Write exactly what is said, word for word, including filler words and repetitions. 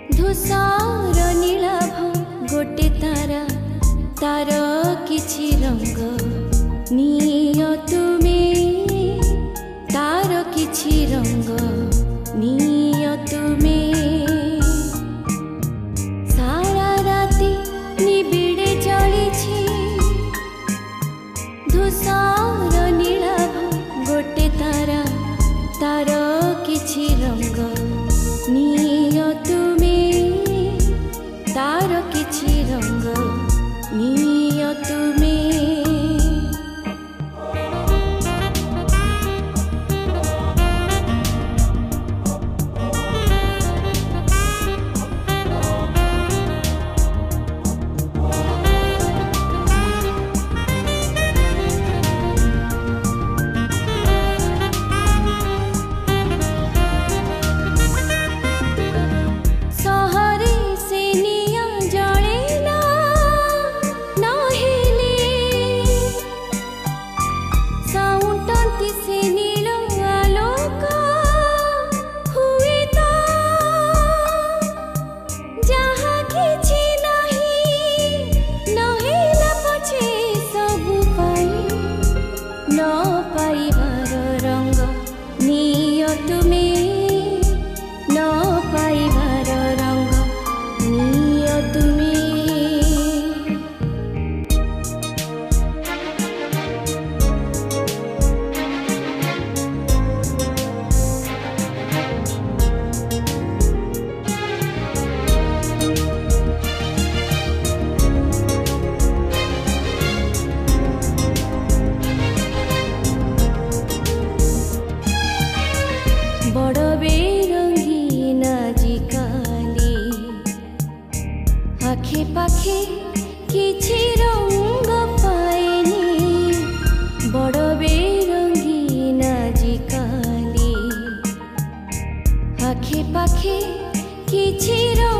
धूसर नीलाभ गोटे तारा तार किछि रंग नियो तुमे तार किछि रंग नियो तुमे सारा राति निबिड़े जलिछि धूसर नीलाभ गोटे तारा तार किछि रंग नियो तुमे तार किछि रंग नियो तुमे बड़ बेरंगीन आजिकाली आखे पाखे किछि रंग पाएनी बड़ बेरंगीन आजिकाली आखे पाखे किछि